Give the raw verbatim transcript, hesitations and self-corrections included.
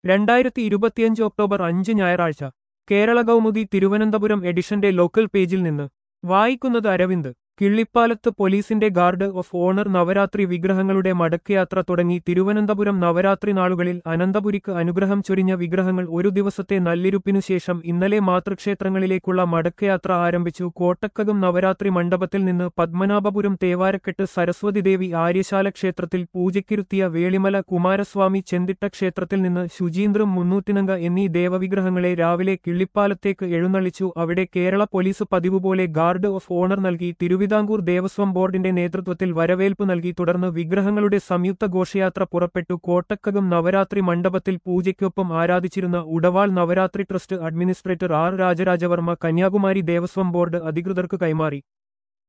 രണ്ടായിരത്തി ഇരുപത്തിയഞ്ച് ഒക്ടോബർ അഞ്ച് ഞായറാഴ്ച കേരള കൗമുദി തിരുവനന്തപുരം എഡിഷന്റെ ലോക്കൽ പേജിൽ നിന്ന് വായിക്കുന്നത് അരവിന്ദ്. കിള്ളിപ്പാലത്ത് പോലീസിന്റെ ഗാർഡ് ഓഫ് ഓണർ. നവരാത്രി വിഗ്രഹങ്ങളുടെ മടക്കയാത്ര തുടങ്ങി. തിരുവനന്തപുരം നവരാത്രി നാളുകളിൽ അനന്തപുരിക്ക് അനുഗ്രഹം ചൊരിഞ്ഞ വിഗ്രഹങ്ങൾ ഒരു ദിവസത്തെ നല്ലിരുപ്പിനു ശേഷം ഇന്നലെ മാതൃക്ഷേത്രങ്ങളിലേക്കുള്ള മടക്കയാത്ര ആരംഭിച്ചു. കോട്ടക്കകം നവരാത്രി മണ്ഡപത്തിൽ നിന്ന് പത്മനാഭപുരം തേവാരക്കെട്ട് സരസ്വതി ദേവി ആര്യശാല ക്ഷേത്രത്തിൽ പൂജയ്ക്കിരുത്തിയ വേളിമല കുമാരസ്വാമി ചെന്തിട്ട ക്ഷേത്രത്തിൽ നിന്ന് ശുചീന്ദ്രം മുന്നൂറ്റിനങ്ക എന്നീ ദേവവിഗ്രഹങ്ങളെ രാവിലെ കിള്ളിപ്പാലത്തേക്ക് എഴുന്നള്ളിച്ചു. അവിടെ കേരള പോലീസ് പതിവുപോലെ ഗാർഡ് ഓഫ് ഓണർ നൽകി. തിരുവിതാംകൂർ ദേവസ്വം ബോർഡിന്റെ നേതൃത്വത്തിൽ വരവേൽപ്പ് നൽകി. തുടർന്ന് വിഗ്രഹങ്ങളുടെ സംയുക്ത ഘോഷയാത്ര പുറപ്പെട്ടു. കോട്ടക്കകം നവരാത്രി മണ്ഡപത്തിൽ പൂജയ്ക്കൊപ്പം ആരാധിച്ചിരുന്ന ഉടവാൾ Navaratri trust administrator R Rajarajavarma Kanyakumari Devaswom board അധികൃതർക്ക് കൈമാറി.